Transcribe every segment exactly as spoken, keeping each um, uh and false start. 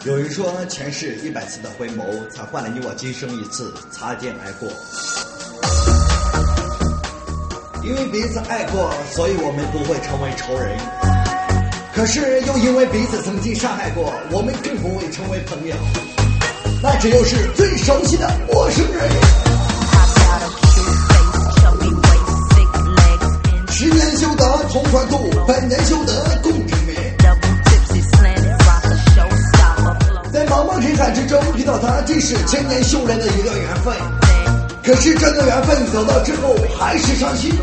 有人说，前世一百次的回眸，才换了你我今生一次擦肩而过。因为彼此爱过，所以我们不会成为仇人。可是又因为彼此曾经伤害过，我们更不会成为朋友。那只有是最熟悉的陌生人。十年修得同船渡，百年修得共枕眠。在茫茫人海之中遇到他，既是千年修来的一段缘分。可是这段缘分走到之后还是伤心。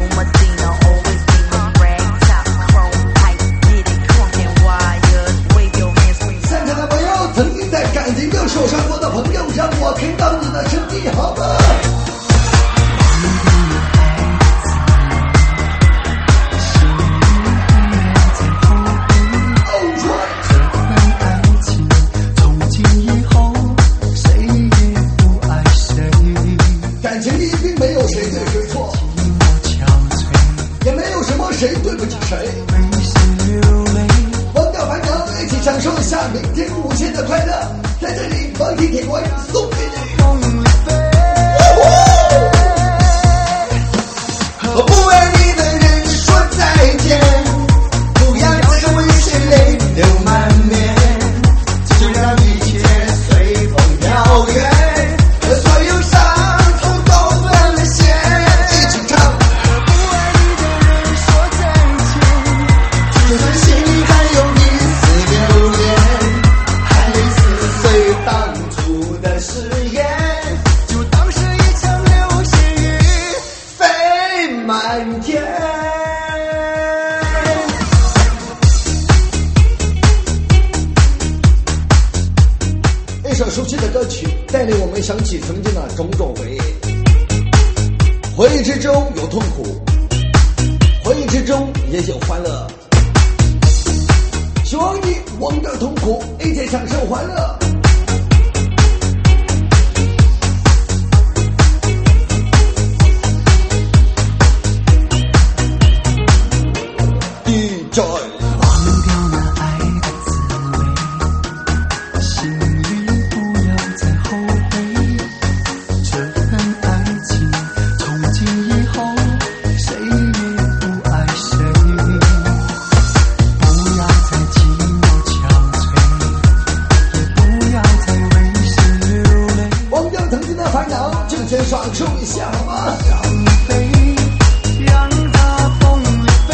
现场的朋友，曾经在感情中受伤过的朋友，让我听到你的声音好吗？谁对不起谁？忘掉烦恼，一起享受一下明天无限的快乐，在这里放听铁棍送给你。和不爱你的人说再见，不要再为谁泪流满面，就让一切随风飘远，和所有伤痛都断了线。一起唱。就算心里还有一丝留恋，还没撕碎当初的誓言，就当是一场流星雨飞满天。一首熟悉的歌曲，带领我们想起曾经的种种回忆。回忆之中有痛苦，回忆之中也有欢乐。希望你忘掉痛苦，一起享受欢乐。D J 忘掉那爱的滋味，心里不要再后悔。这份爱情从今以后，谁也不爱谁。 烦恼就先爽受一下好吗？ 让你飞，让它风里飞。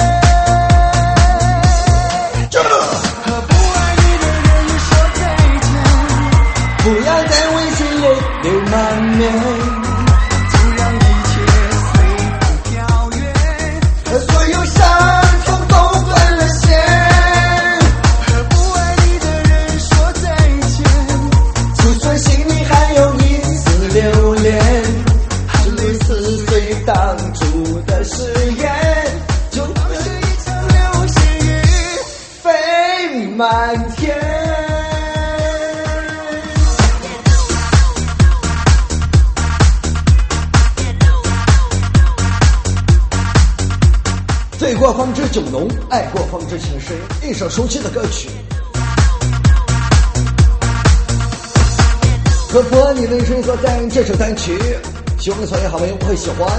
这和不爱你的人说再见， 不要再为心泪流满面， 就让一切随风飘远， 和所有伤痛都断了线。 和不爱你的人说再见， 就算心里还有一留恋，还没撕碎当初的誓言，就当是一场流星雨飞满天。醉过方知酒浓，爱过方知情深。一首熟悉的歌曲。和不爱你的人说再见，这首单曲，希望所有好朋友会喜欢。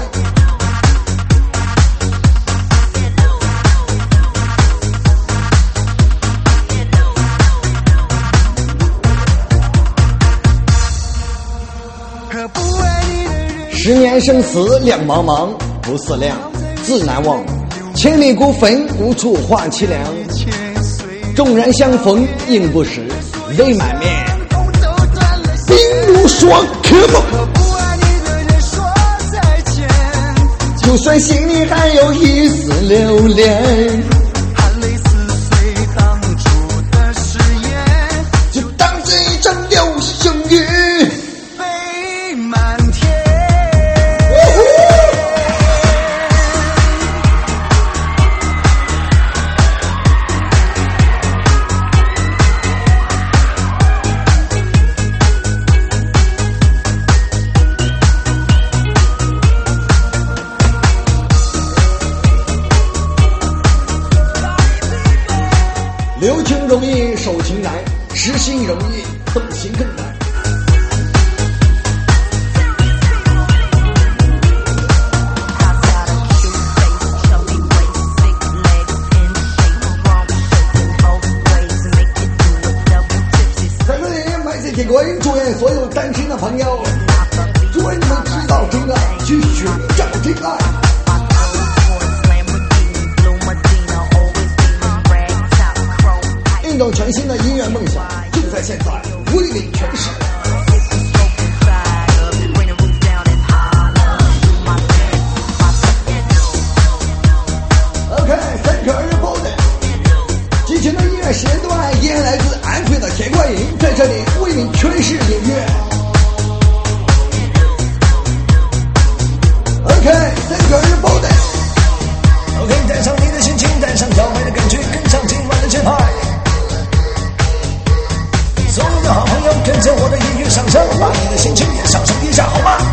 和不爱你的人， 十年生死两茫茫，不思量，自难忘。千里孤坟，无处话凄凉。纵然相逢应不识，泪满面。冰如霜，可否？ 和不爱你的人说再见， 就算心里还有一丝留恋， 含泪撕碎当初的誓言， 就当这一场流星雨飞满天。 留情容易守情难，痴心易容易，动心更难。在这里，麦子铁观祝愿所有单身的朋友，祝愿你们知道真爱，去寻找真爱。一种全新的音乐梦想就在现在，为你诠释。OK，Thank you everybody。激情的音乐时段依然来自安徽的铁观音，在这里为你诠释音乐。OK，Thank you everybody。OK， 带上你的心情，带上摇摆的感觉，跟上今晚的节拍。所有的好朋友跟着我的音乐上升，把你的心情也上升一下好吗？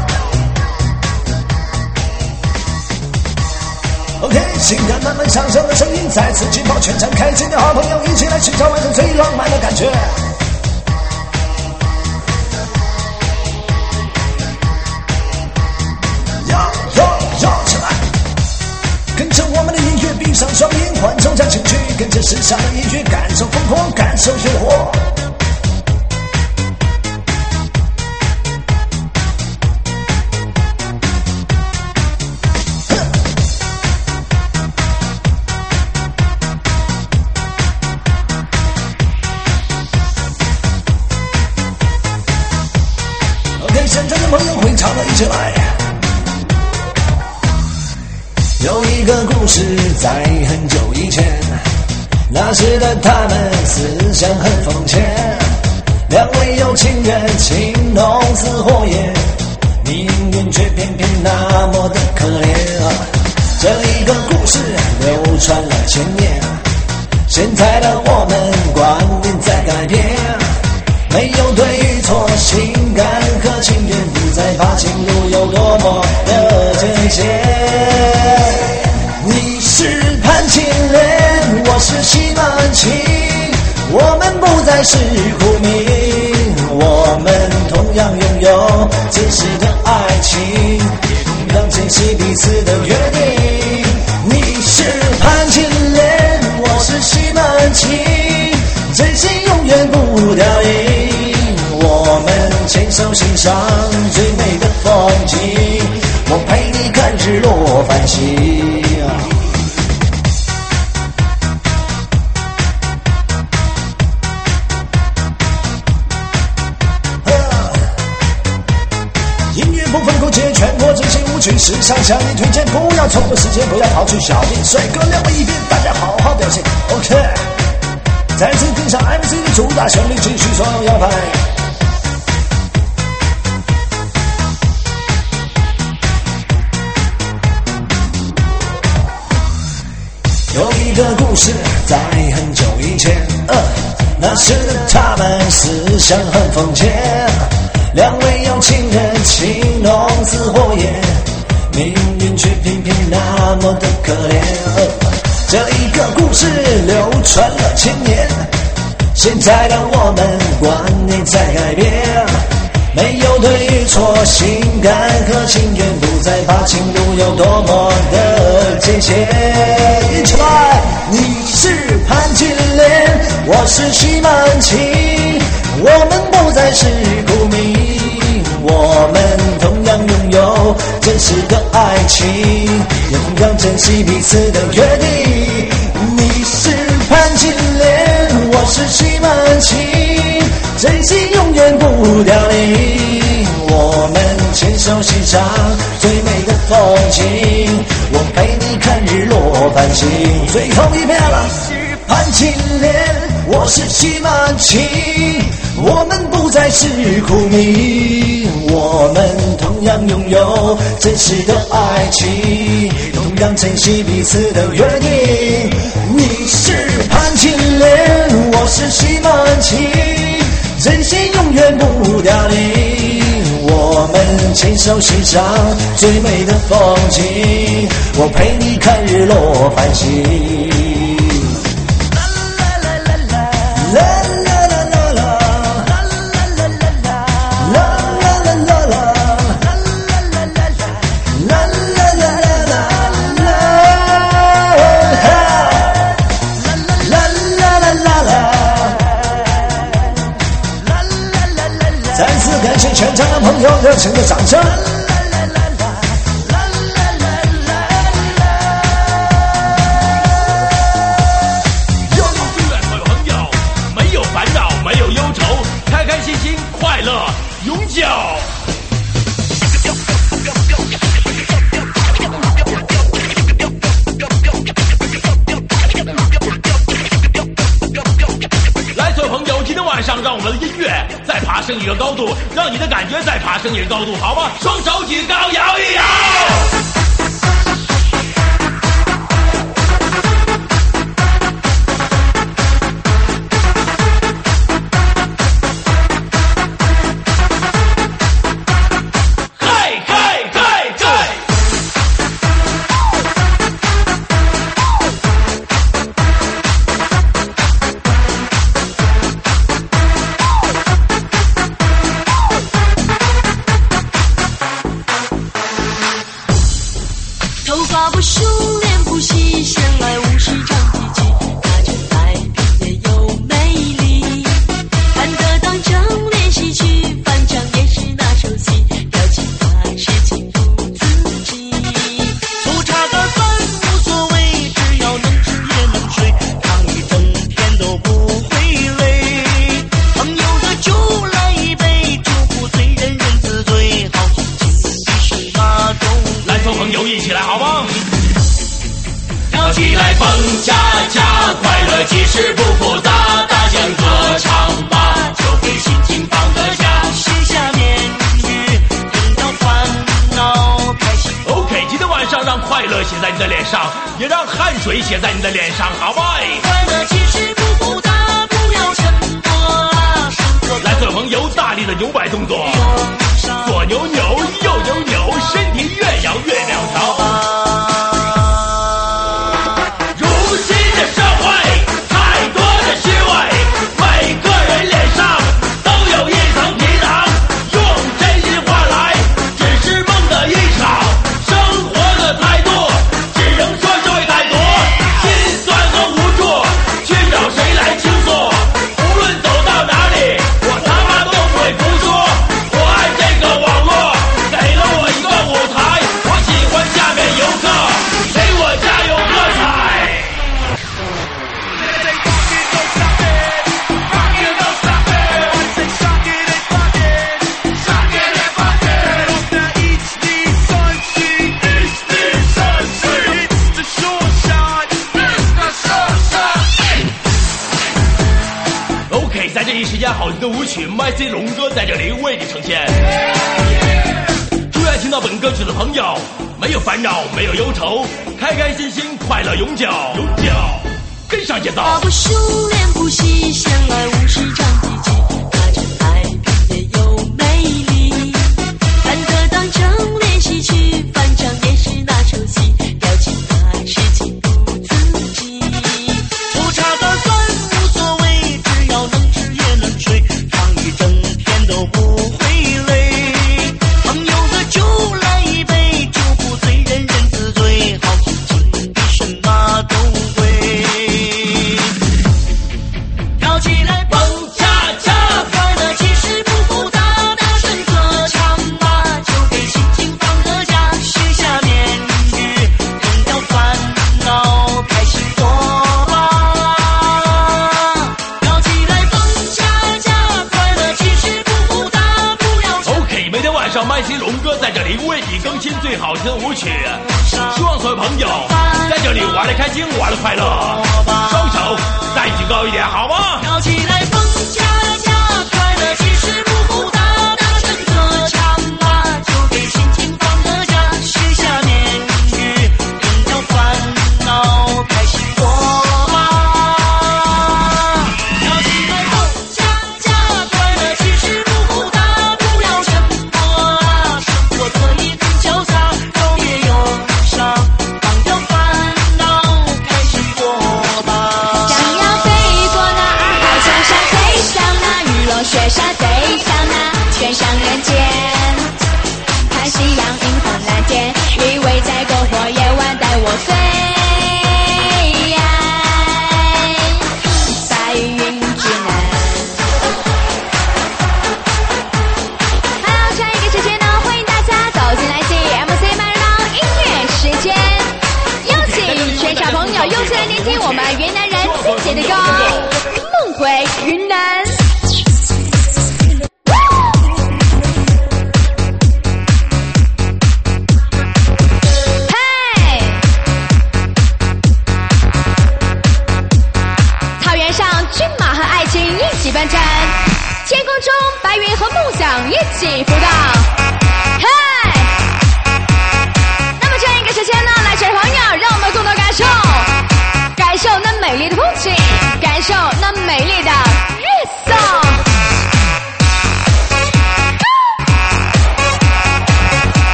OK， 性感慢慢上升的声音再次劲爆全场，开心的好朋友一起来寻找晚上最浪漫的感觉。摇摇摇起来，跟着我们的音乐闭上双眼，缓冲下情绪，跟着时尚的音乐感受疯狂，感受诱惑。现场的朋友会唱的一起来。有一个故事在很久以前，那时的他们思想很封建，两位有情人情浓似火焰，命运却偏偏那么的可怜啊！这一个故事流传了千年，现在的我们观念在改变，没有对与错，情感和情缘不再怕情路有多么的艰险。你是潘金莲，我是西门庆，我们不再是苦命，我们同样拥有真实的爱情，也同样珍惜彼此的约定。你是潘金莲，我是西门庆，真心永远不掉零，我们牵手欣赏最美的风景，我陪你看日落繁星。音乐不分国界，全国流行舞曲时尚向你推荐，不要错过时间，不要跑去小店，帅哥亮了一遍，大家好好表现 OK。再次跟上 M C 的主打旋律，继续所有摇摆。有一个故事在很久以前，呃，那时的他们思想很封建，两位有情人情浓似火焰，命运却偏偏那么的可怜。呃这一个故事流传了千年，现在的我们观念在改变，没有对与错，情感和情缘不再怕情路有多么的艰险。一起来，你是潘金莲，我是西门庆，我们不再是苦命，我们同样拥有真实的爱情，也同样珍惜彼此的约定。你是潘金莲，我是西门庆，真心永远不凋零，我们牵手欣赏最美的风景，我陪你看日落繁星。最后一遍了，潘金莲，我是西门庆，我们不再是苦命，我们同样拥有真实的爱情，同样珍惜彼此的约定。你是潘金莲，我是西门庆，真心永远不凋零，我们牵手欣赏最美的风景，我陪你看日落繁星。啦啦啦啦啦啦啦啦啦诚的掌声。 快乐永久。来，所有朋友，今天晚上让我们的音乐再爬升一个高度，让你的感觉再爬升一个高度，好吗？双手举高，摇一摇。 不熟练不习，闲来无事唱几句，那真太平也有魅力。难得当成练习曲，反正也是那首戏，表情还是情不自禁。 粗茶淡饭无所谓，只要能吃也能睡，唱一整天都不会累。朋友的酒来一杯，酒不醉人人自醉，好心情比什么都美。 来，从朋友一起来，好吗？ 跳起来蹦恰恰，快乐其实不复杂，大家歌唱吧，就给心情放个假，卸下面具，扔掉烦恼，开心。 OK， 今天晚上让快乐写在你的脸上，也让汗水写在你的脸上，好吗？ 快乐其实不复杂，不要沉默啊，生活。 来，所有朋友，大力的扭摆动作，左扭扭，右扭扭，身体越摇越苗条。在这一时间，好听的舞曲 ，My C 龙哥在这里为你呈现。祝愿听到本歌曲的朋友，没有烦恼，没有忧愁，开开心心，快乐永久，永久。跟上节奏。 不熟练不习，闲来无事唱几句，那真太平也有魅力。难得当成练习曲，反正也是那首戏，表情还是情不自禁。 粗茶淡饭无所谓，只要能吃也能睡，唱一整天都不会累。朋友的酒来一杯，酒不醉人人自醉，好心情比什么都贵。跳起来蹦恰恰，快乐其实不复杂，大声歌唱吧，就给心情放个假，卸下面具，扔掉烦恼，开心过吧。跳起来蹦恰恰，快乐其实不复杂，不要 OK， 每天晚上麦西龙哥在这里为你更新最好听的舞曲，希望所有朋友在这里玩得开心，玩得快乐，双手再举高一点，好吗？ 跳起来蹦恰恰，快乐其实不复杂，大声歌唱吧，就给心情放个假，卸下面具，扔掉烦恼，开心过吧。跳起来蹦恰恰，快乐其实不复杂，不要沉默啊，生活可以更潇洒，有也有伤，放掉烦恼，开心过吧。 想要飞过那二号桥上。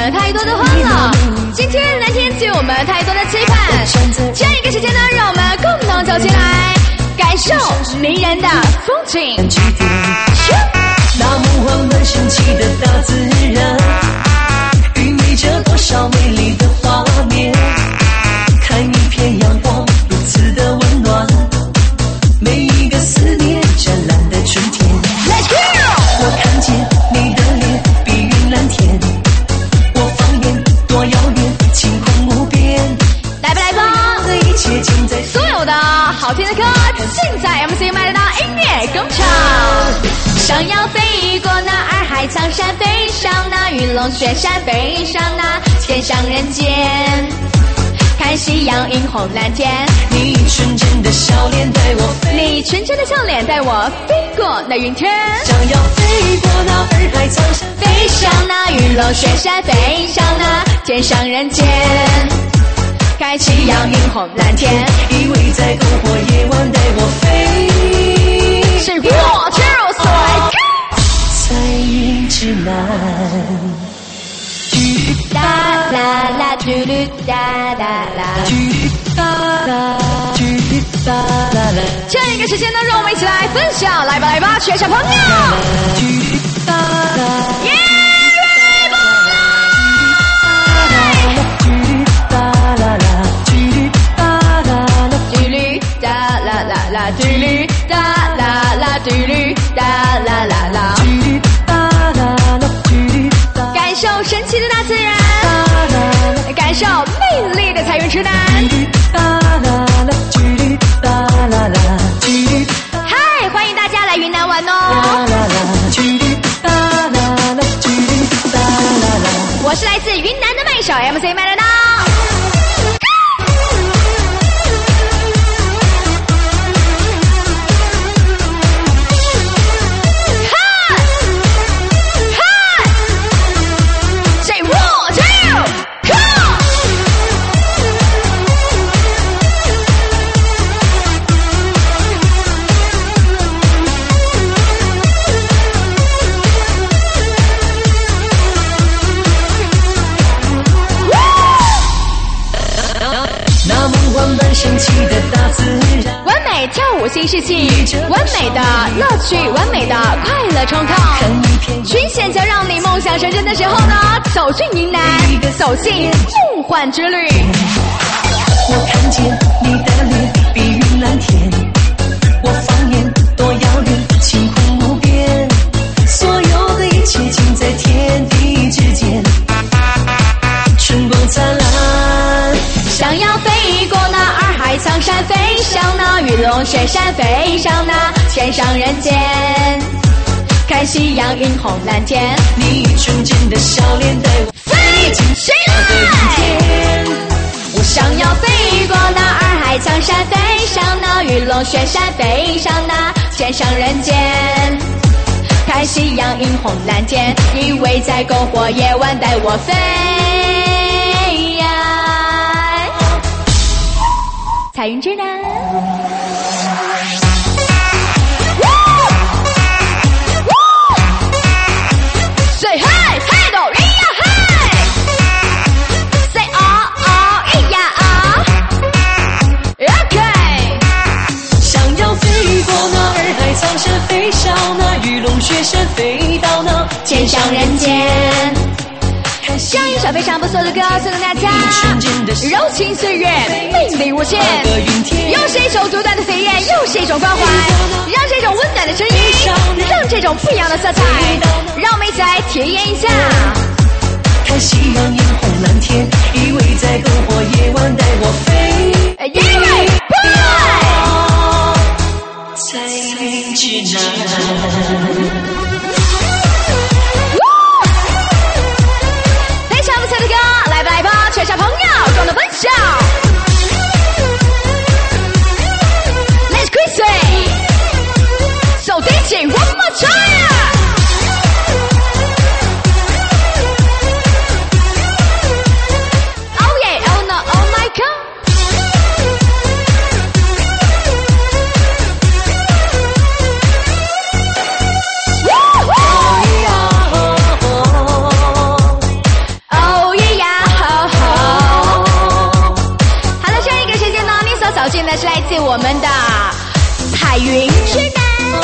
们太多的欢乐。今天蓝天给我们太多的期盼。这样一个时间呢，让我们共同走进来，感受迷人的风景。 那梦幻般神奇的大自然，寓意着多少美丽的画面。看一片阳光如此的温暖，每一个思念湛蓝的春天。Let's go！ 我看见你的脸碧云蓝天，我放眼多遥远，晴空无边。 来吧来吧， 一切尽在所有的好听的歌，尽在 M C 麦得到音乐工厂。想要飞过那洱海苍山，飞上那玉龙雪山，飞上那天上人间，看夕阳映红蓝天。 你纯真的笑脸带我飞， 你纯真的笑脸带我飞过那云天。 想要飞过那洱海苍山， 飞上那玉龙雪山，飞上那天上人间，看夕阳映红蓝天。 依偎在篝火夜晚带我飞， 是我就是我。 彩云之南， 哒啦啦，嘟噜哒啦啦， 哒啦，哒啦啦。 这样一个时间呢，让我们一起来分享，来吧来吧，全小朋友， 哒啦， 耶！嘟噜哒啦啦，嘟噜哒啦啦啦，感受神奇的大自然，感受魅力的彩云之南。嗨，欢迎大家来云南玩哦！我是来自云南的麦手 M C 麦得到。完美跳舞新世纪，完美的乐趣，完美的快乐冲撞。群险则让你梦想成真的时候呢，走进云南，走进梦幻之旅。 我看见你的脸碧云蓝天，我放眼多遥远，晴空无边。所有的一切尽在天地之间，春光灿烂。 想要飞过那洱海苍山，飞上那玉龙雪山，飞上那天上人间，看夕阳映红蓝天。 你纯真的笑脸带我飞起来！ 我想要飞过那洱海苍山，飞上那玉龙雪山，飞上那天上人间，看夕阳映红蓝天。依偎在篝火夜晚带我飞呀！彩云之南。Say hi hi 都咿呀嗨 ，Say oh oh 咿呀啊 ，OK。 想要飞过那洱海苍山，飞上那玉龙雪山，飞到那天上人间。像一首非常不错的歌送给大家，柔情岁月，魅力无限，又是一种独特的飞燕，又是一种关怀，让这种温暖的声音，让这种不一样的色彩，让我们一起来体验一下。 看夕阳映红蓝天，依偎在篝火夜晚带我飞， 因为彩云之南。 全小朋友共同分享 Let's crazy So D J one more time 是来自我们的彩云之南。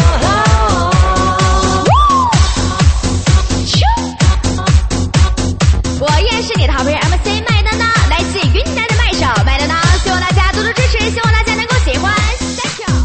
我也是你的好朋友 M C 麦当当，来自云南的麦手麦当当，希望大家多多支持，希望大家能够喜欢。Thank you。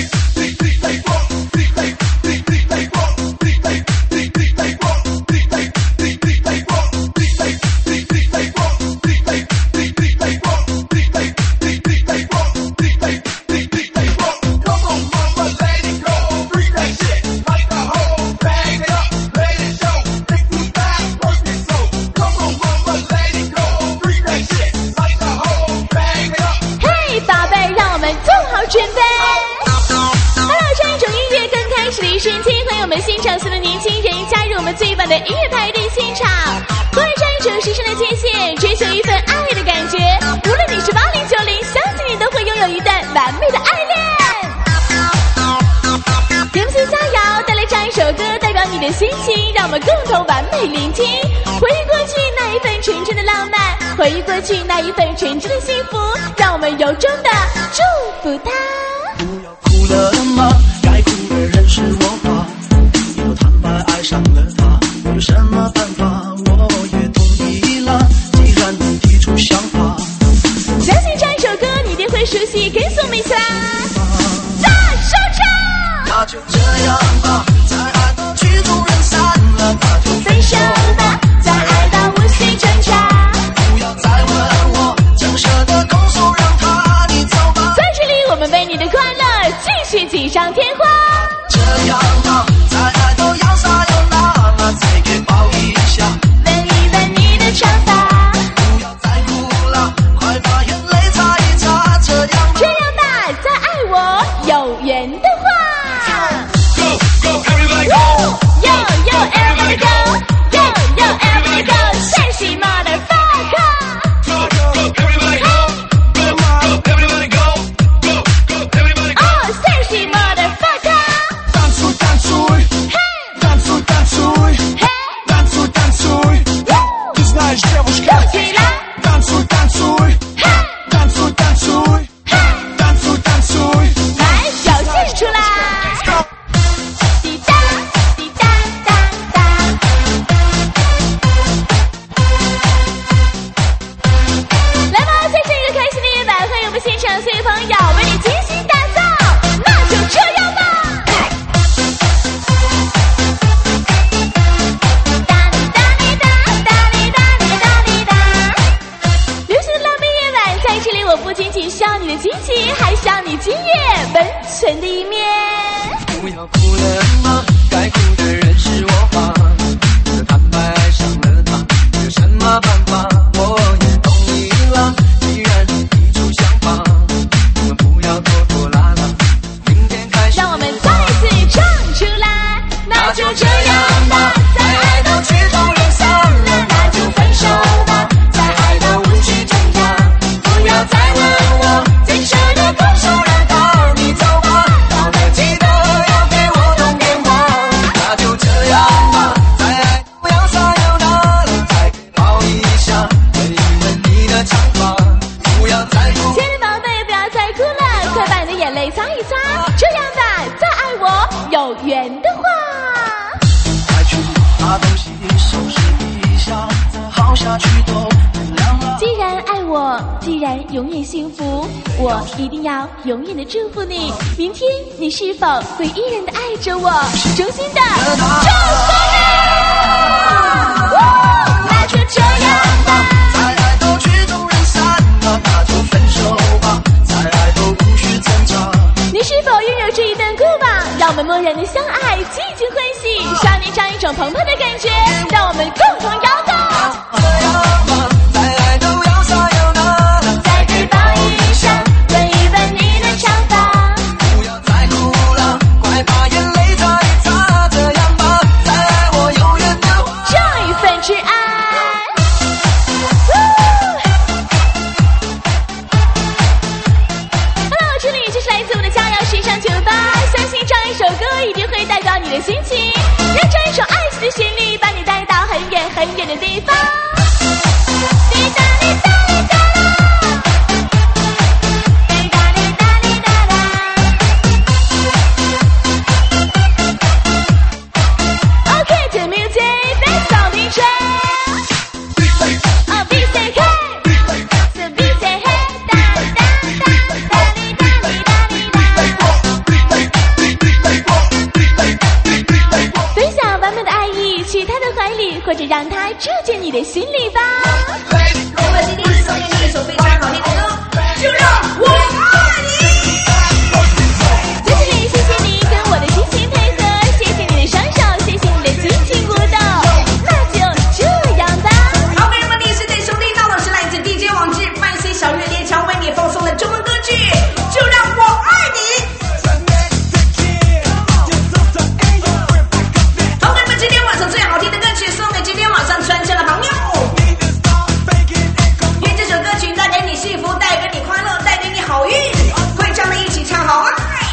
准备 Hello， 这一种音乐刚开始的一瞬间，欢迎我们现场所有的年轻人加入我们最棒的音乐派对现场，关于这一种时尚的界限，追求一份爱的感觉，无论你是八零九零，相信你都会拥有一段完美的爱恋。 M C 加油，带来这样一首歌，代表你的心情，让我们共同完美聆听，回忆过去那一份纯真的浪漫，回忆过去那一份纯真的幸福，让我们由衷的祝福他。 不要哭了吗？该哭的人是我吧？你都坦白爱上了他，我有什么办法？我也同意了，既然你提出想法， 相信这一首歌你一定会熟悉，跟随我们一起来大说唱。 那就这样吧，再爱到曲终人散了，那就分手吧，再爱到无需挣扎。 不要再问我，真舍得拱手让他，你走吧。 在这里，我们为你的快乐继续锦上添花。 这样吧，再爱到要撒又拉了，再给抱一下， 吻一吻你的长发。 不要再哭了，快把眼泪擦一擦。这样吧， 这样吧，再爱我有缘的话。Yo yo everybody go, yo yo everybody go, sexy motherfucker. Go go everybody go, go go everybody go, go go everybody go. Oh sexy motherfucker. 单出单出，单出单出，单出单出。Ты знаешь девушка， 单出单出，单出单出，单出单出。 来表现出来。现场所有朋友为你精心打造，那就这样吧。哒哩哒哩哒，哒哩哒哩哒哩哒。流行的浪漫夜晚，在这里我不仅仅需要你的惊喜，还需要你今夜温存的一面。 不要哭了吗？该哭的人是我吧？你的坦白爱上了他，有什么办法？我也同意了，既然你提出想法，我们不要拖拖拉拉，明天开始。 让我们再次唱出来，那就这样吧，再爱到曲终人散了，那就分手吧，再爱到无需挣扎，不要再问我，最舍得拱手让他，你走吧，到那记得要给我通电话。 那就这样吧，再爱不要撒又那了，再给抱一下，吻一吻你的长发，不要再哭。 亲爱的宝贝，不要再哭了，快把你的眼泪擦一擦。这样吧，再爱我有缘的话。 快去把东西收拾一下，再好下去都天亮了。 既然爱我，既然永远幸福，我一定要永远的祝福你。明天你是否会依然的爱着我？衷心的祝福你。那就这样吧。 再爱都曲终人散了，那就分手吧，再爱都无需挣扎。 你是否拥有这一段过往？让我们默然的相爱，尽情欢喜，少年这样一种澎湃的感觉，让我们共同摇动。 这样吧，再爱都要撒又那了， 再给抱一下，吻一吻你的长发。 不要再哭了，快把眼泪擦一擦。这样吧，再爱我有缘的话， 这一份挚爱。Hello， 这里就是来自我们的佳肴时尚酒吧，相信这样一首歌一定会代表你的心情，让这一首爱情的旋律把你带到很远很远的地方。滴答滴答滴答啦，滴答滴答滴吧。我们今天送给你一首非常好听的歌，就让我爱你。谢谢你，谢谢你跟我的激情配合，谢谢你的双手，谢谢你的激情舞蹈，那就这样吧。 好，朋友们，你现在收听到的是来自 D J 网志伴随小月连强为你放送的中文歌曲，就让我爱你。好，朋友们，今天晚上最好听的歌曲送给今天晚上全城的朋友。愿这首歌曲带给你幸福，带给你快乐，带给你好运，会唱的一起唱好爱。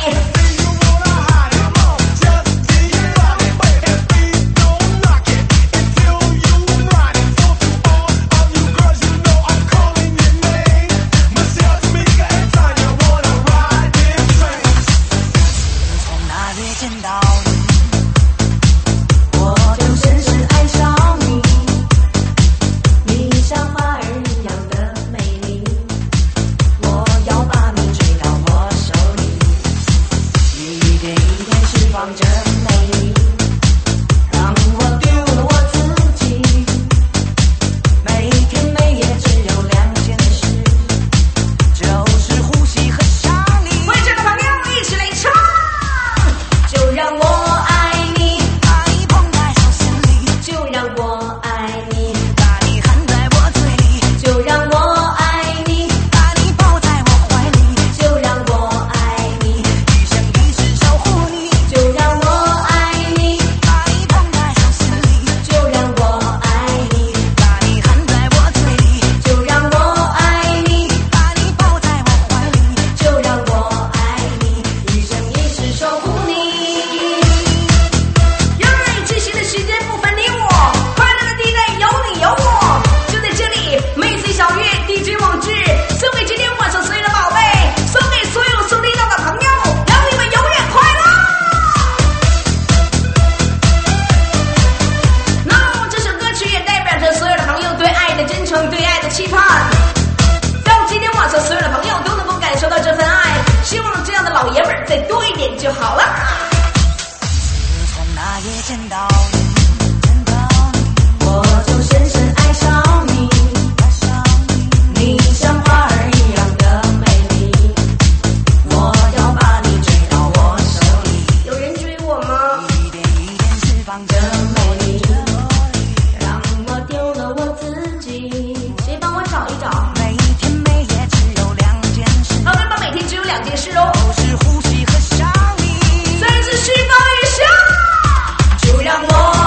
就好了。 自从那夜见到你，见到你， 我就深深爱上你， 爱上你， 你像花儿一样的美丽，我要把你追到我手里。有人追我吗？ 一点一点释放着美丽，让我丢了我自己。谁帮我找一找？ 每天每夜只有两件事， 好的吧，每天只有两件事哦， 都是呼吸和想你。 三是释放一下，就让我。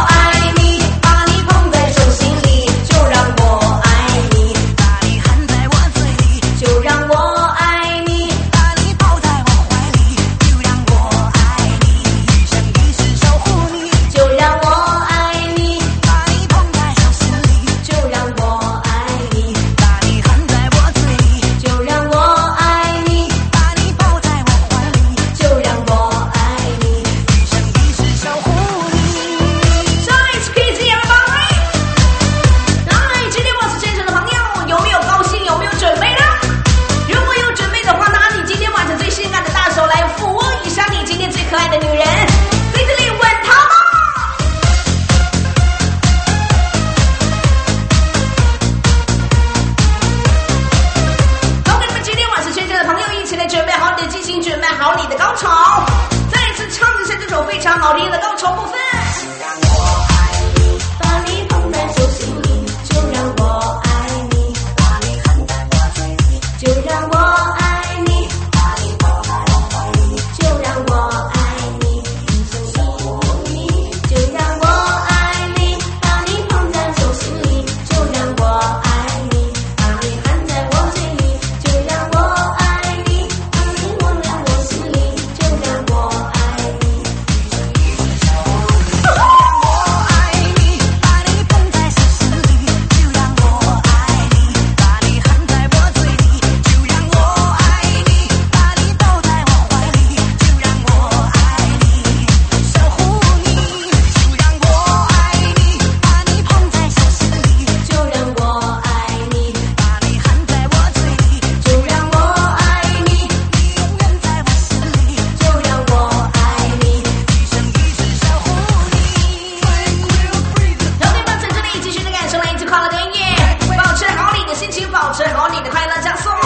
最后你的快乐加速。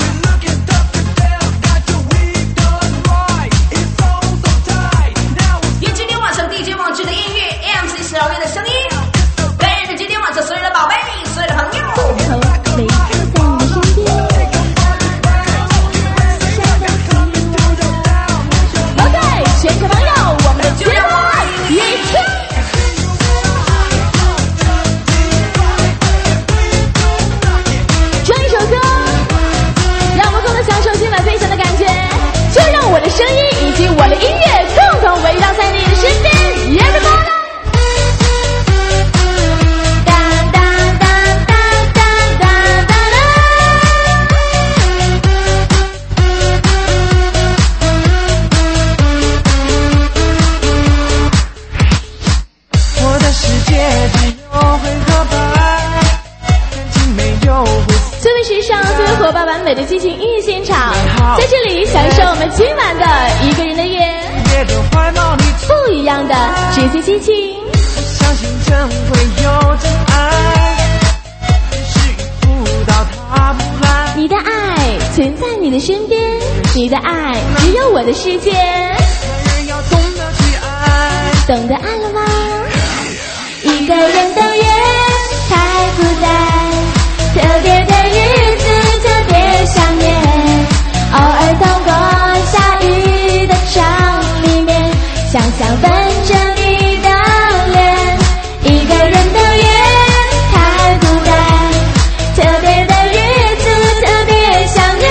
以今天晚上 D J 网剧的音乐 M C 小月的声音，陪着今天晚上所有的宝贝，所有的朋友。 每刻在你的身边。OK， 全场朋友，我们的节目一起。这一首歌，让我们共同享受今晚飞翔的感觉。就让我的声音以及我的音乐共同围绕在你的身边。Everybody。伙伴完美的激情音乐现场，在这里享受我们今晚的一个人的夜，不一样的直接激情。 相信真会有真爱，是遇不到他不来。 你的爱存在你的身边，你的爱只有我的世界。 人要懂得去爱， 懂得爱了吗？一个人的夜太孤单，特别的日子特别想念，偶尔透过下雨的窗里面，想想吻着你的脸。一个人的夜太孤单，特别的日子特别想念。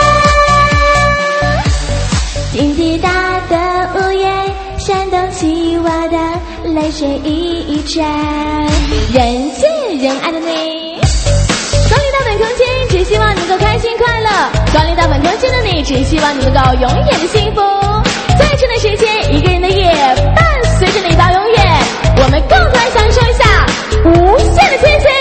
滴滴答的午夜，闪动起我的泪水一盏，人见人爱的你。光临到本空间，只希望你能够开心快乐。光临到本空间的你，只希望你能够永远的幸福。最长的时间，一个人的夜，伴随着你到永远。我们共同来享受一下无限的亲情。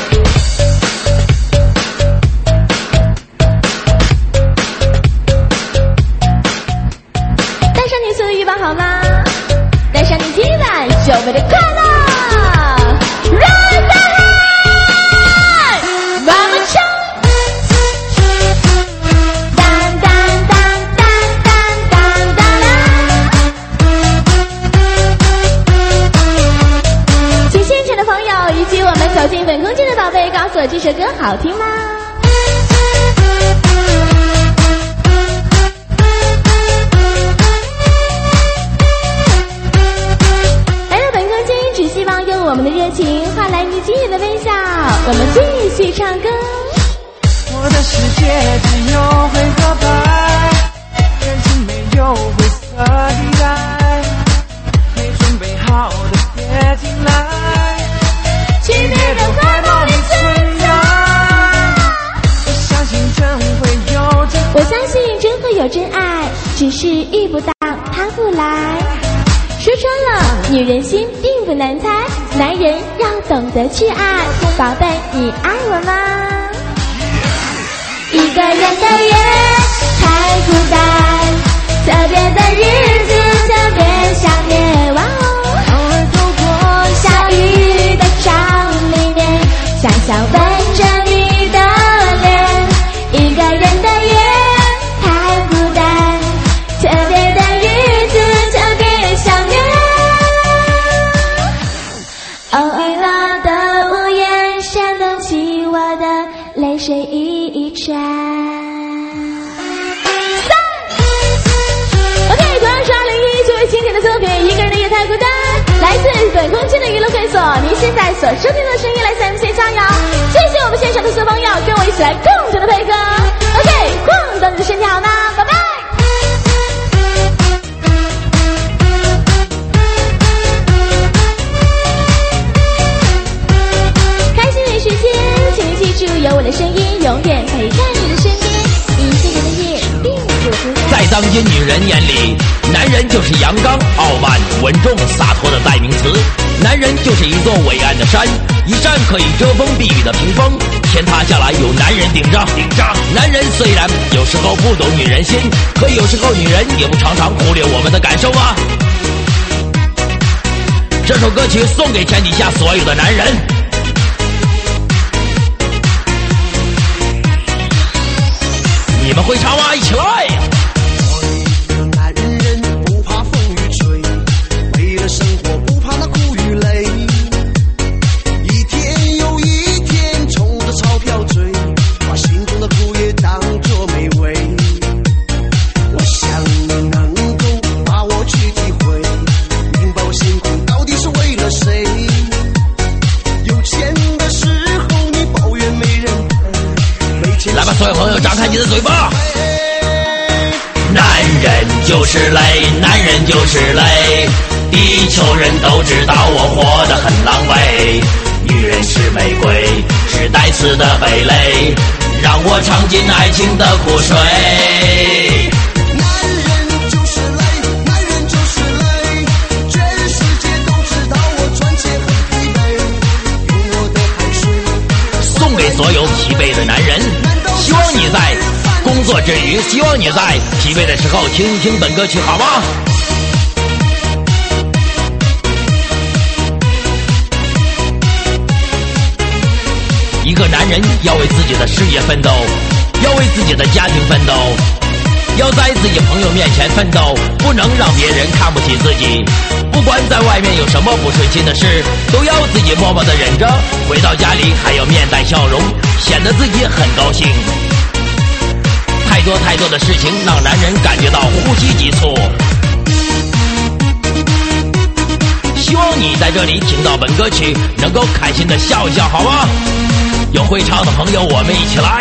带上你所有的欲望好吗？带上你今晚久违的快乐。走进本空间的宝贝，告诉我这首歌好听吗？来到本空间，只希望用我们的热情换来你今日的微笑。我们继续唱歌。 我的世界只有灰和白，感情没有灰色地带，没准备好的别进来， 去别的怀抱里存在。 我相信真会有真爱， 我相信真会有真爱，只是遇不到他不来。说穿了，女人心并不难猜，男人要懂得去爱。宝贝，你爱我吗？一个人的夜太孤单，特别的日子特别想念。哇哦， 偶尔走过下雨的窗里面，想想吻着你的脸。一个人的夜太孤单，特别的日子特别想念。偶尔落的屋檐，闪动起我的泪水一盏。OK， 同样是二零一一作为经典的作品，一个人的夜太孤单，来自本空间的娱乐会所。您现在所收听的声音来自 M C 逍遥，谢谢我们现场的所有朋友跟我一起来共同的配合。OK， 逛到你的身体好吗？拜拜。开心的时间，请您记住，有我的声音永远陪在你的身边。一个人的夜并不孤单。 在当今女人眼里，男人就是阳刚、傲慢、稳重、洒脱的代名词。男人就是一座伟岸的山，一站可以遮风避雨的屏风，天塌下来有男人顶着。顶着。男人虽然有时候不懂女人心，可有时候女人也不常常忽略我们的感受啊。这首歌曲送给天底下所有的男人。 所有朋友张开你的嘴巴。男人就是累，男人就是累，地球人都知道我活得很狼狈。女人是玫瑰，是带刺的蓓蕾，让我尝尽爱情的苦水。 男人就是累，男人就是累，全世界都知道我赚钱很疲惫，用我的汗水送给所有疲惫的男人，希望你在工作之余，希望你在疲惫的时候听一听本歌曲，好吗？一个男人要为自己的事业奋斗，要为自己的家庭奋斗，要在自己朋友面前奋斗，不能让别人看不起自己。不管在外面有什么不顺心的事，都要自己默默的忍着，回到家里还要面带笑容，显得自己很高兴。太多太多的事情让男人感觉到呼吸急促。希望你在这里听到本歌曲能够开心的笑一笑，好吗？有会唱的朋友我们一起来。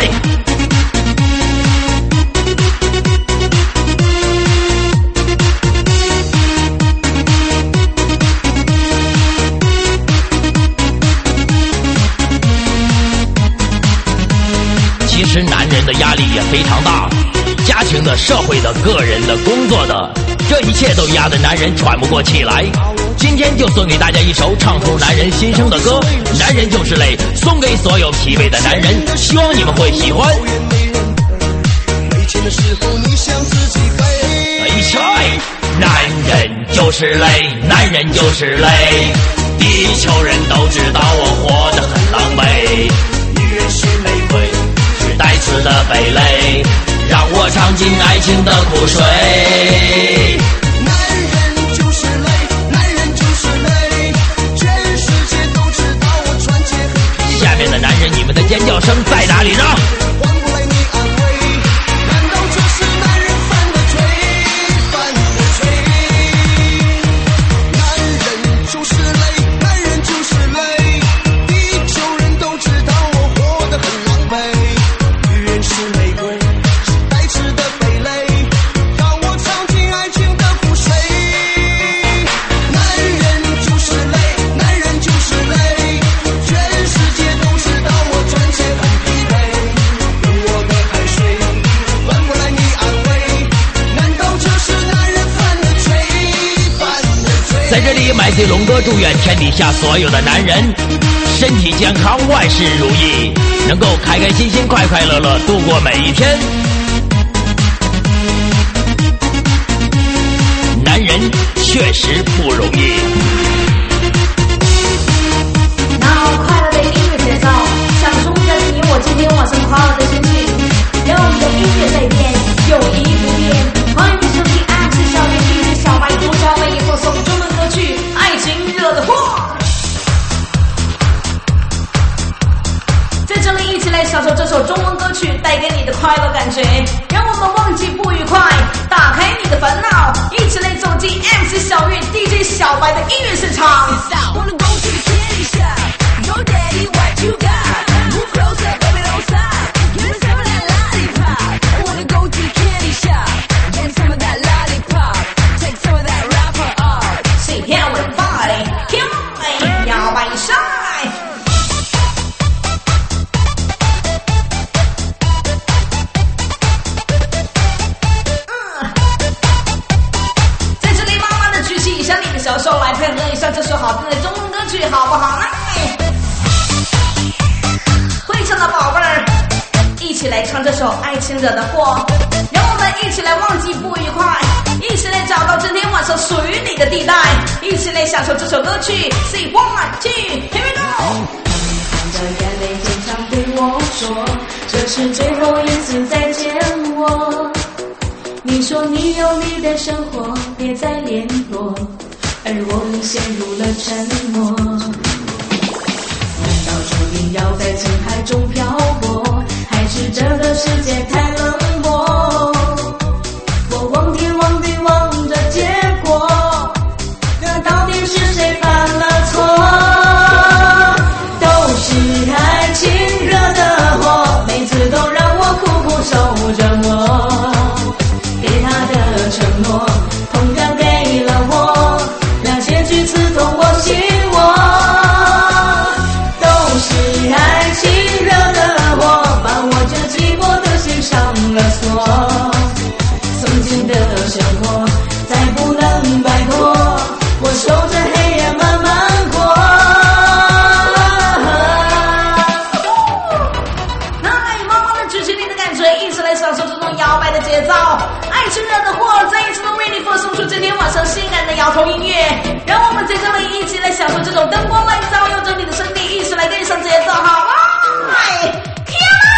其实男人的压力也非常大，家庭的、社会的、个人的、工作的，这一切都压得男人喘不过气来。今天就送给大家一首唱出男人心声的歌，男人就是累，送给所有疲惫的男人，希望你们会喜欢。 没钱的时候你想自己飞， 一起来！男人就是累，男人就是累，地球人都知道我活得很狼狈。女人是玫瑰，是带刺的蓓蕾，让我尝尽爱情的苦水。 男人就是累，男人就是累，全世界都知道我赚钱很疲惫。 下面的男人，你们的尖叫声在哪里呢？ 换不来你安慰，难道这是男人犯的罪？犯的罪。男人就是累，男人就是累，地球人都知道我活得很狼狈。女人是玫瑰，是带刺的蓓蕾，让我尝尽爱情的苦水。男人就是累，男人就是累，全世界都知道我赚钱很疲惫，用我的汗水换不来你安慰，难道这是男人犯的罪？犯的罪。 在这里，麦 C 龙哥祝愿天底下所有的男人身体健康，万事如意，能够开开心心、快快乐乐度过每一天。男人确实不容易。 那快乐的音乐节奏，享受着你我今天晚上快乐的心情，让我们的音乐在变，友谊不变。欢迎收听爱吃小面 D J 小白独家为你播送中文歌曲《爱情惹的祸》。在这里一起来享受这首中文歌曲带给你的快乐感觉，让我们忘记不愉快，打开你的烦恼，一起来走进 M C 小玉 D J 小白的音乐市场。小手来配合一下这首好听的中文歌曲，好不好呢？会唱的宝贝儿，一起来唱这首《爱情惹的祸》，让我们一起来忘记不愉快，一起来找到今天晚上属于你的地带，一起来享受这首歌曲。Say one two, here we go。含着眼泪经常对我说，这是最后一次再见我。你说你有你的生活，别再联络。而我陷入了沉默，难道注定要在情海中漂泊，还是这个世界太冷漠？我望天望地望着结果，那到底是谁犯了错？都是爱情惹的祸，每次都让我哭送出今天晚上性感的摇头音乐，让我们在这里一起来享受这种灯光外照耀着你的身体，一起来跟上节奏，好吗？天啊！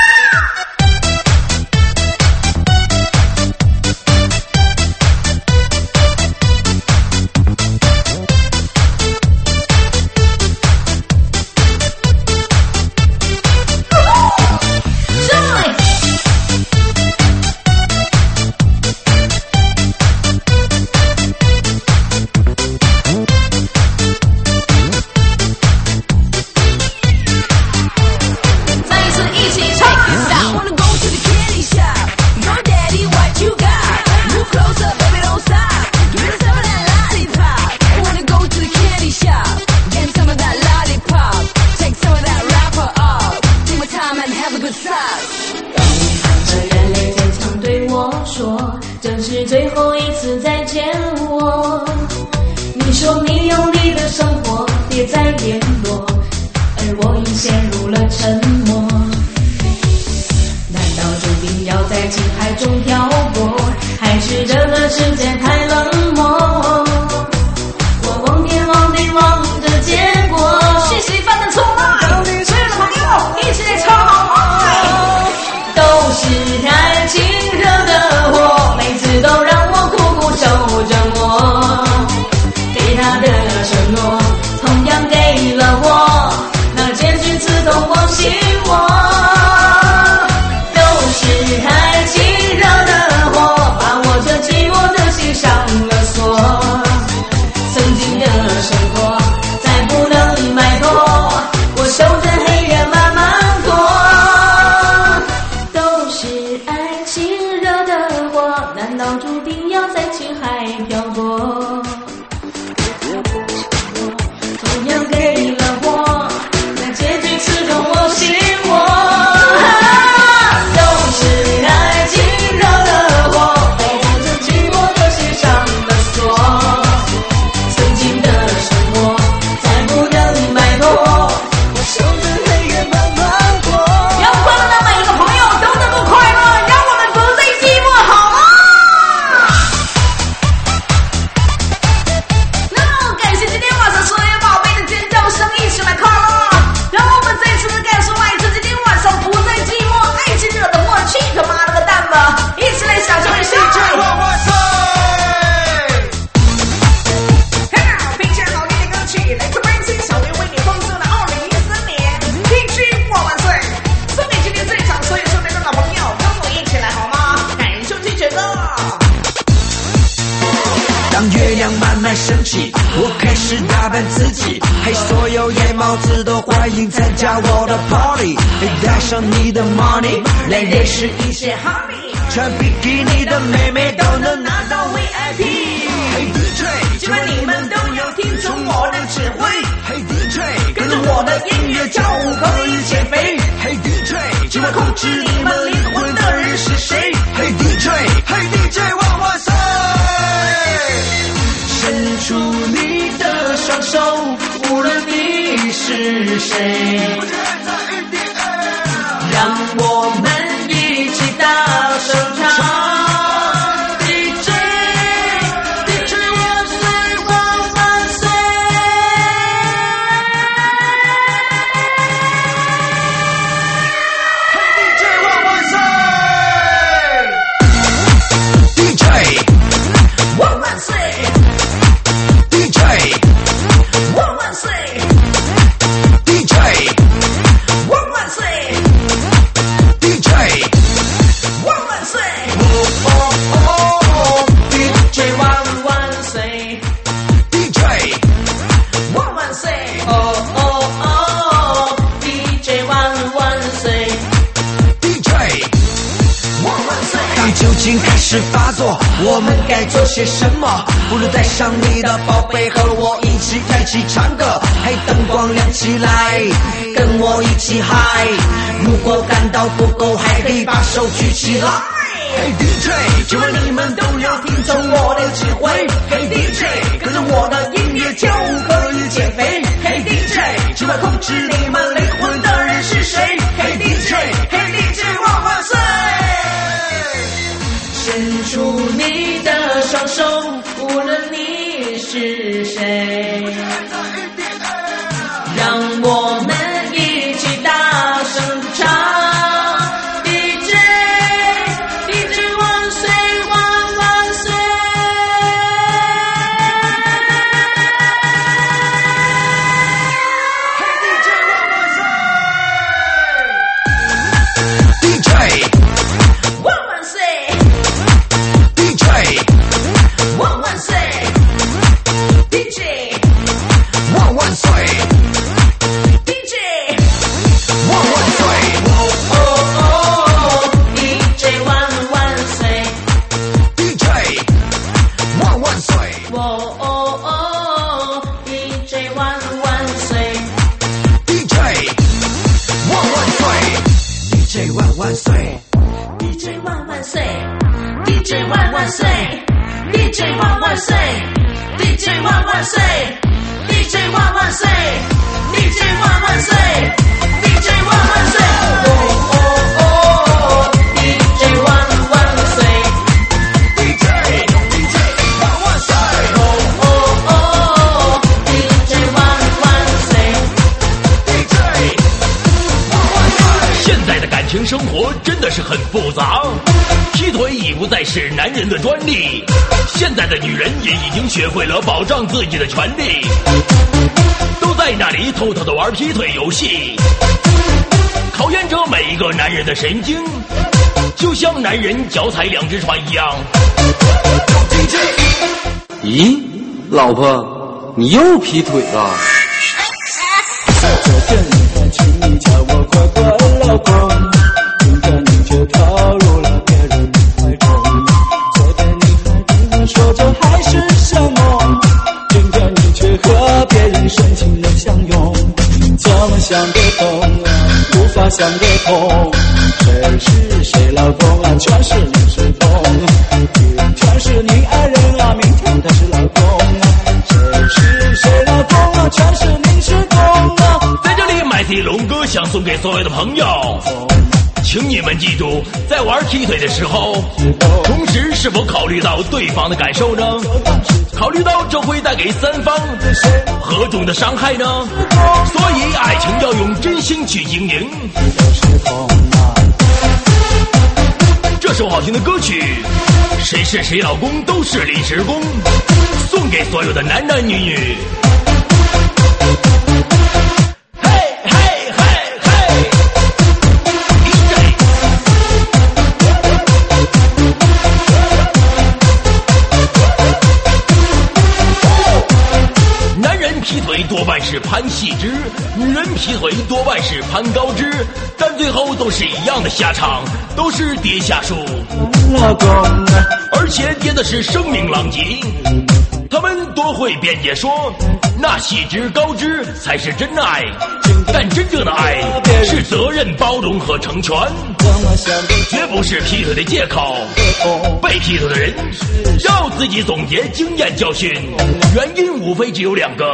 穿比基尼的妹妹都能拿到 V I P。 嘿 D J， 今晚你们都要听从我的指挥。嘿 D J， 跟着我的音乐跳舞可以减肥。嘿 D J， 今晚控制你们灵魂的人是谁？嘿 D J， 嘿 D J， 万万岁！伸出你的双手，无论你是谁，让我们一起大声唱。D J D J 万岁万万岁！嘿 D J 万万岁 ！D J 万万岁 ！D J 万万岁 ！D J 万万岁 ！D J 万万岁！哦哦哦 ！D J 万万岁 ！D J 万万岁！哦哦哦 ！D J 万万岁 ！D J 万万岁！当酒精开始发作，我们该做些什么？不如带上你的宝贝，和我一起开启唱歌。嘿，灯光亮起来，跟我一起嗨！如果感到不够，还可以把手举起来。嘿 D J， 今晚你们都要听从我的指挥。嘿 D J， 跟着我的音乐跳舞可以减肥。嘿 D J， 今晚控制你们灵魂的人是谁？嘿 D J， 嘿 D J 万万岁！伸出你的双手， 万万岁 D J 万万岁 D J 万万岁 D J 万万岁哦哦 D J 万万岁 D J 万万岁哦哦哦 D J 万万岁 D J 万万岁 D J 万万岁 D J 万万岁 D J 万万岁 D J 万万岁 D J 万万岁 D J 万万岁 D J 万万岁 D J 万万岁哦哦哦 D J 万万岁 D J D J 万万岁哦哦哦 D J 万万岁 D J 万万岁。现在的感情生活真的是很复杂，劈腿已不再是男人的专利，现在的女人也已经学会了保障自己的权利，都在那里偷偷的玩劈腿游戏，考验着每一个男人的神经，就像男人脚踩两只船一样。 咦，老婆，你又劈腿了？ 昨天你还请你叫我乖乖老公，今天你却跳入了别人怀中。昨天你还跟我说这还是什么，今天你却和别人深情的相拥。怎么想得通啊，无法想得通，谁是谁老公啊，全是你是公，今天是你爱人啊，明天他是老公啊，谁是谁老公啊，全是你是公啊。 在这里麦 C 龙哥想送给所有的朋友，请你们记住，在玩劈腿的时候，同时是否考虑到对方的感受呢？考虑到这会带给三方何种的伤害呢？所以爱情要用真心去经营。这首好听的歌曲，谁是谁老公都是临时工，送给所有的男男女女。劈腿多半是攀细枝，女人劈腿多半是攀高枝，但最后都是一样的下场，都是跌下树，而且跌的是声名狼藉。他们多会辩解说，那细枝高枝才是真爱，但真正的爱是责任、包容和成全，绝不是劈腿的借口。被劈腿的人要自己总结经验教训，原因无非只有两个：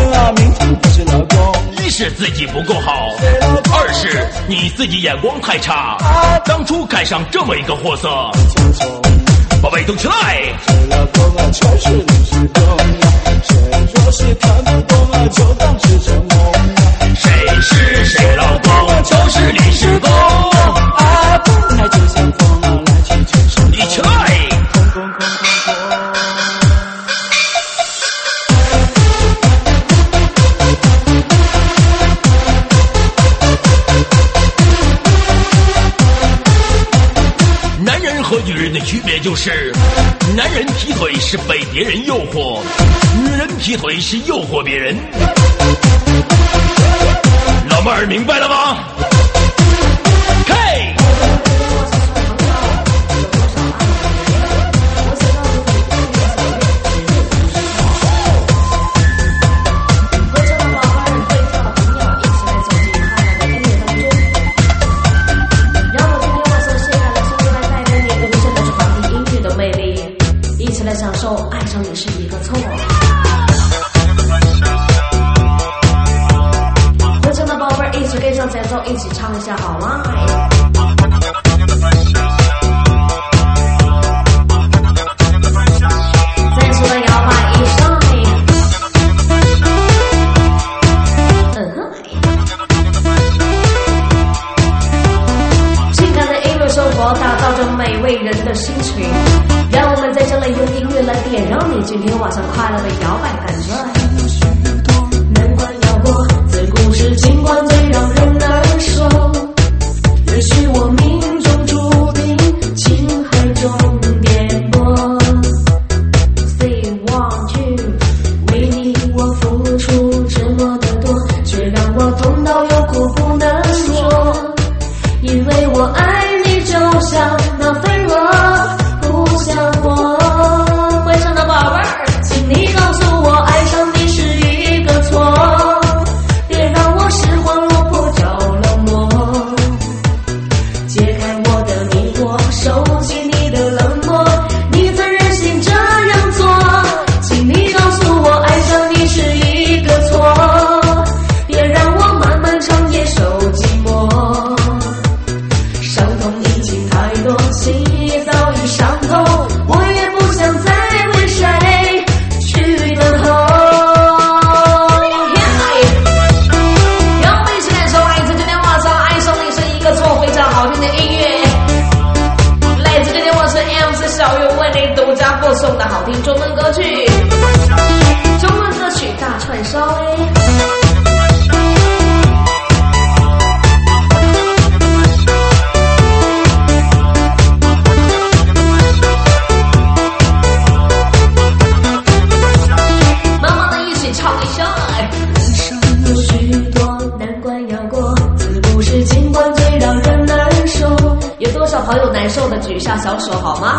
一是自己不够好，二是你自己眼光太差，当初看上这么一个货色。宝贝，动起来！ 谁老公啊，全是临时工啊！谁若是看不懂啊，就当是做梦啊！ 谁是谁老公，就是临时工。 爱不爱就像风啊，来去全是一起来！ 空空空空空。 男人和女人的区别就是，男人劈腿是被别人诱惑，女人劈腿是诱惑别人。老妹儿明白了吗？嘿！ 享受爱上你是一个错。会唱的宝贝儿一起跟上节奏，一起唱一下好吗？再次的摇摆一上，嗯哼。性感的音乐生活打造着每位人的心情。让我们在这里用音乐来点燃你今天晚上快乐的摇摆感觉。难关要过，自古是情关最让人难受。也许我命中送的好听中文歌曲，中文歌曲大串烧哎。慢慢的一起唱一下。 人生有许多难关要过，自古是情关最让人难受。 有多少朋友难受的举下小手好吗？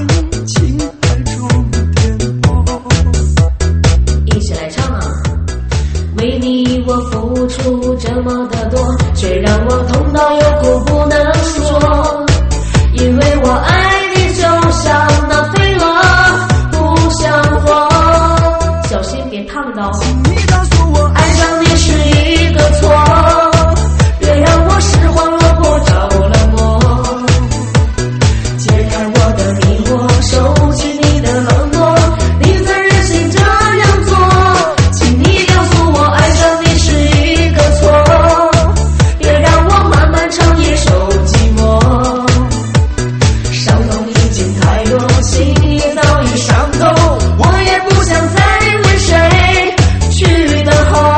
一起来唱啊！ 为你我付出这么的多，却让我痛到有苦不能说。因为我爱你就像那飞蛾不像火， 小心别烫到。 爱上你是一个错，别让我失魂落魄着了魔。解开我的迷惑，收起你的冷漠，你怎忍心这样做？请你告诉我，爱上你是一个错，别让我漫漫长夜受寂寞。伤痛已经太多，心里早已伤透，我也不想再为谁去等候。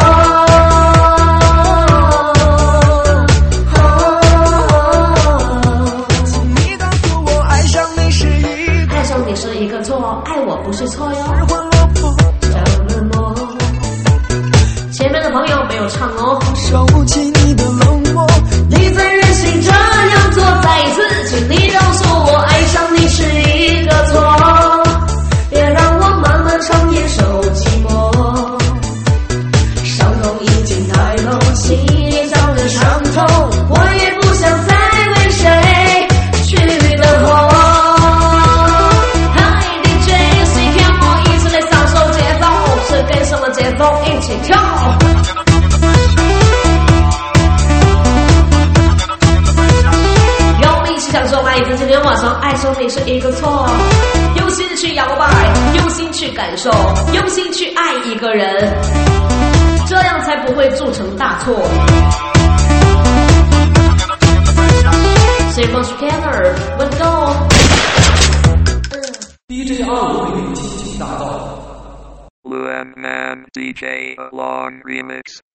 爱我不是错哟。前面的朋友没有唱哦。 收起你的冷漠， 你怎忍心这样做？再一次，请你告诉我，爱上你是一个错，别让我漫漫长夜受寂寞。伤痛已经太浓，心里早已伤透，我也不想再为谁去等候。 跟什么节奏一起跳？让我们一起享受来自今天晚上爱上你是一个错，用心的去摇摆，用心去感受，用心去爱一个人，这样才不会铸成大错。Say much together, let's go。 D J 二五为你倾情打造。 Luan Man D J Long Remix